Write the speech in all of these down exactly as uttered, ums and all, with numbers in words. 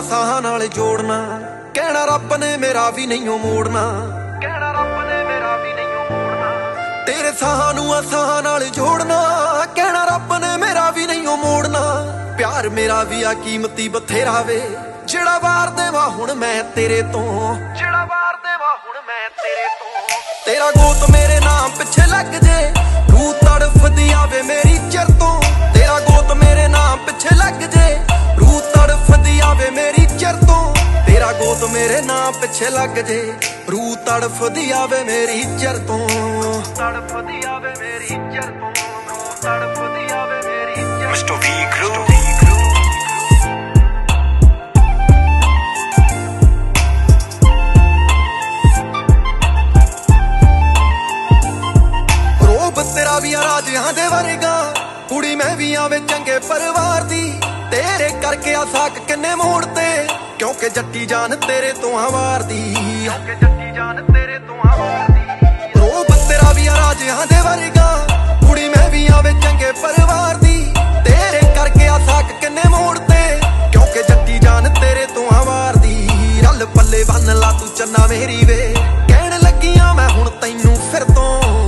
ਸਾਹਾਂ ਨਾਲ ਜੋੜਨਾ, ਕਹਿਣਾ ਰੱਬ ਨੇ ਮੇਰਾ ਵੀ ਨਹੀਂਓ ਮੋੜਨਾ, ਕਹਿਣਾ ਰੱਬ ਨੇ ਮੇਰਾ ਵੀ ਨਹੀਂਓ ਮੋੜਨਾ। ਤੇਰੇ ਸਾਹਾਂ ਨੂੰ ਸਾਹਾਂ ਨਾਲ ਜੋੜਨਾ, ਕਹਿਣਾ ਰੱਬ ਨੇ ਮੇਰਾ ਵੀ ਨਹੀਂਓ ਮੋੜਨਾ। ਪਿਆਰ ਮੇਰਾ ਵੀ ਆ ਕੀਮਤੀ ਬਥੇਰਾ ਵੇ, ਜਿਹੜਾ ਵਾਰ ਦੇਵਾਂ ਹੁਣ ਮੈਂ ਤੇਰੇ ਤੋਂ, ਜਿਹੜਾ ਵਾਰ ਦੇਵਾਂ ਹੁਣ ਮੈਂ ਤੇਰੇ ਤੋਂ। ਤੇਰਾ ਗੋਤ ਮੇਰੇ ਨਾਮ ਪਿੱਛੇ ਲੱਗ ਜੇ, ਰੂਹ ਤੜਫਦੀ ਆਵੇ ਮੇਰੀ ਚਿਰ ਤੋਂ। ਤੇਰਾ ਗੋਤ ਮੇਰੇ ਨਾਮ ਪਿੱਛੇ ਲੱਗ ਜੇ, ਰੂਹ ਤੜਫਦੀ ਆਵੇ ਮੇਰੀ ਚਿਰ ਤੋਂ। ਤੇਰਾ ਗੋਤ ਮੇਰੇ ਨਾਮ ਪਿੱਛੇ ਲੱਗ ਜੇ, ਰੂਹ ਤੜਫਦੀ ਆਵੇ ਮੇਰੀ ਚਿਰ ਤੋਂ, ਤੜਫਦੀ ਆਵੇ ਮੇਰੀ ਚਿਰ ਤੋਂ, ਤੜਫਦੀ ਆਵੇ ਮੇਰੀ ਚਿਰ ਤੋਂ। ਮਿਸਟਰ ਵੀ ਕਰੂ ਤੇਰਾ ਵੀ ਆ ਰਾਜਿਆਂ ਦੇ ਵਰਗਾ, ਕੁੜੀ ਮੈਂ ਵੀ ਆਵੇ ਚੰਗੇ ਪਰਿਵਾਰ ਦੀ। ਤੇਰੇ ਕਰਕੇ ਆ ਸਾਕ ਕਿੰਨੇ ਮੋੜ ਤੇ, ਕਿਉਂਕਿ ਜੱਟੀ ਜਾਨ ਤੇਰੇ ਤੋਂ ਆਵਾਰਦੀ, ਕਿਉਂਕਿ ਜੱਟੀ ਜਾਨ ਤੇਰੇ ਤੋਂ ਆਵਾਰਦੀ। ਰੋਬ ਤੇਰਾ ਵੀ ਆ ਰਾਜਿਆਂ ਦੇ ਵਰਗਾ, ਕੁੜੀ ਮੈਂ ਵੀ ਆਵੇ ਚੰਗੇ ਪਰਿਵਾਰ ਦੀ। ਤੇਰੇ ਕਰਕੇ ਆ ਸਾਕ ਕਿੰਨੇ ਮੋੜ ਤੇ, ਕਿਉਂਕਿ ਜੱਟੀ ਜਾਨ ਤੇਰੇ ਤੋਂ ਆਵਾਰਦੀ। ਰੱਲ ਪੱਲੇ ਬੰਨ ਲਾ ਤੂੰ ਚੰਨਾ ਮੇਰੀ ਵੇ, ਕਹਿਣ ਲੱਗੀਆਂ ਮੈਂ ਹੁਣ ਤੈਨੂੰ ਫਿਰ ਤੋਂ,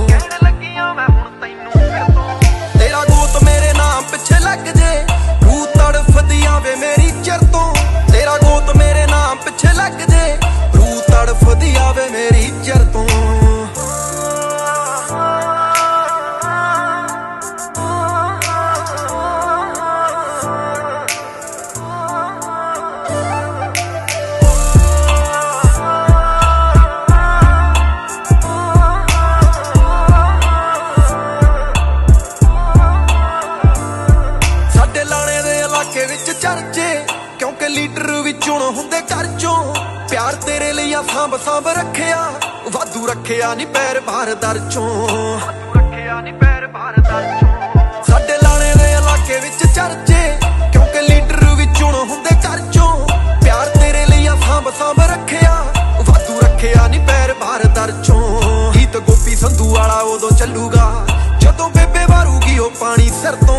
ਪਿੱਛੇ ਲੱਗ ਜੇ, ਰੂਹ ਤੜਫਦੀ ਆਵੇ ਮੇਰੀ ਚਿਰ ਤੋਂ। ਤੇਰਾ ਗੋਤ ਮੇਰੇ ਨਾਮ ਪਿੱਛੇ ਲੱਗ ਜੇ, ਰੂਹ ਤੜਫਦੀ ਆਵੇ ਮੇਰੀ ਚਿਰ ਤੋਂ। ਵਿੱਚ ਚਰਚੇ, ਕਿਉਂਕਿ ਲੀਡਰ ਵਿੱਚੋਂ ਹੁੰਦੇ ਘਰ ਚੋਂ। ਪਿਆਰ ਤੇਰੇ ਲਈ ਆ ਸਾਂਭ ਸਾਂਭ ਰੱਖਿਆ, ਵਾਧੂ ਰੱਖਿਆ ਨੀ ਪੈਰ ਬਾਹਰ ਦਰ ਚੋਂ, ਵਾਧੂ ਰੱਖਿਆ ਨੀ ਪੈਰ ਬਾਹਰ ਦਰ ਚੋਂ। ਸਾਡੇ ਲਾਣੇ ਦੇ ਇਲਾਕੇ ਵਿੱਚ ਚਰਚੇ, ਕਿਉਂਕਿ ਲੀਡਰ ਵਿੱਚੋਂ ਹੁੰਦੇ ਘਰ ਚੋਂ। ਪਿਆਰ ਤੇਰੇ ਲਈ ਆ ਸਾਂਭ ਸਾਂਭ ਰੱਖਿਆ, ਵਾਧੂ ਰੱਖਿਆ ਨੀ ਪੈਰ ਬਾਹਰ ਦਰ ਚੋਂ। ਗੀਤ ਗੋਪੀ ਸੰਧੂ ਵਾਲਾ ਉਦੋਂ ਚੱਲੂਗਾ, ਜਦੋਂ ਬੇਬੇ ਵਾਰੂਗੀ ਉਹ ਪਾਣੀ ਸਿਰ ਤੋਂ।